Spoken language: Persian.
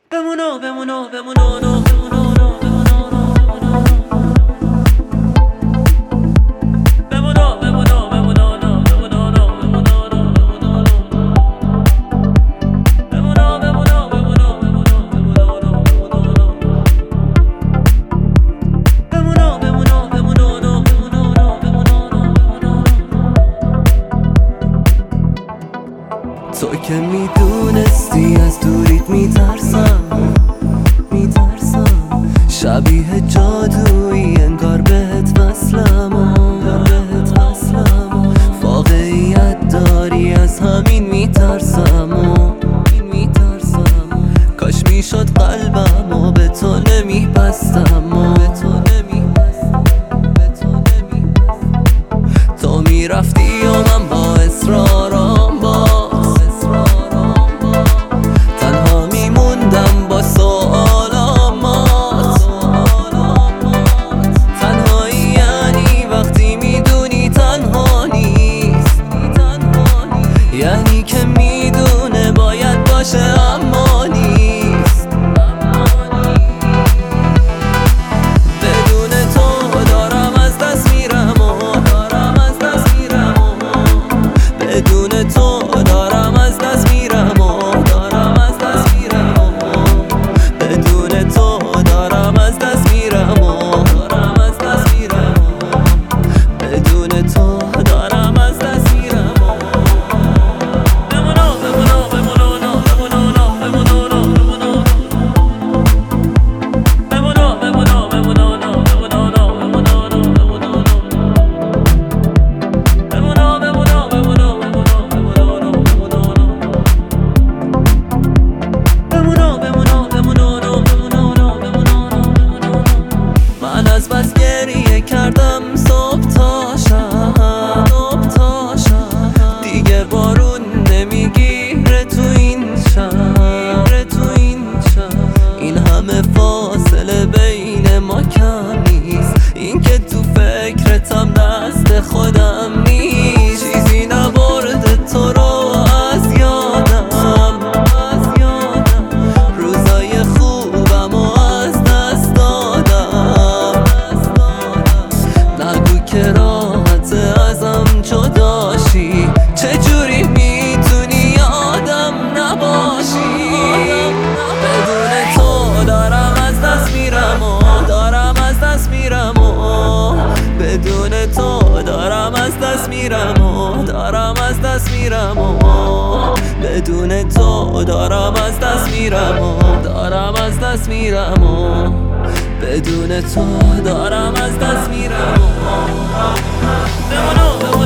بمونو بمونو بمونو بمونو تو که میدونستی از دوریت میترسم شبیه جادویی انگار بهت وصلم واقعیت داری از همین میترسم کاش میشد قلبم و به تو نمیبستم تو میرفتی و من با اصرارم تنها میموندم با سوالامات تنهایی یعنی وقتی میدونی تنها نیست، یعنی که میدونه باید باشه اما نیست. بدون تو دارم از دست میرم بدون تو دارم از دست میرم بدون تو دارم از دست میرم بدون تو دارم از دست میرم از بس گریه کردم صبح تا شب دیگه بارون نمیگیره تو این شب این همه فاصله بین ما کم نیست، این که تو فکرتم دست خودم نیست. چیزی نبرده تو رو از یادم روزای خوبم و از دست دادم نگو که راحت ازم جداشی، چجوری میتونی آدم نباشی. بدون تو دارم از دست میرم بدون تو دارم از دست میرم بدون تو دارم از دست میرم بدون تو دارم از دست میرم